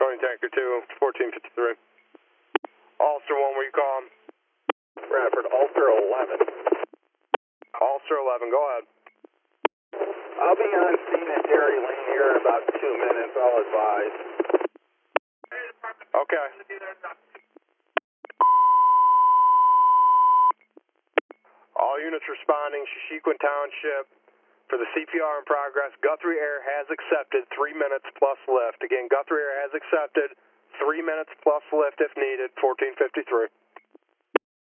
Tony Tanker 2, 1453. Ulster 1, where you calling? Bradford, Ulster 11. Ulster 11, go ahead. I'll be on scene at Dairy Lane here in about 2 minutes, I'll advise. Okay. All units responding, Shashequin Township. For the CPR in progress, Guthrie Air has accepted 3 minutes plus lift. Again, Guthrie Air has accepted 3 minutes plus lift if needed, 1453.